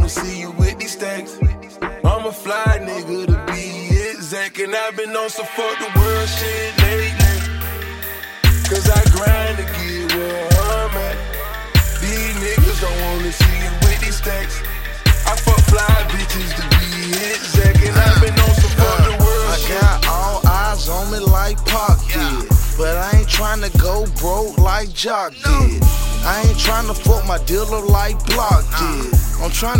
see you with these stacks. I'm a fly nigga to be exact, and I've been on some fuck the world shit lately. Cause I grind to get where I'm at. These niggas don't wanna see you with these stacks. I fuck fly bitches to be exact, and I've been on some fuck the world shit. I got all eyes on me like Pac did, but I ain't tryna go broke like Jock did. I ain't tryna fuck my dealer like Block did. I'm tryna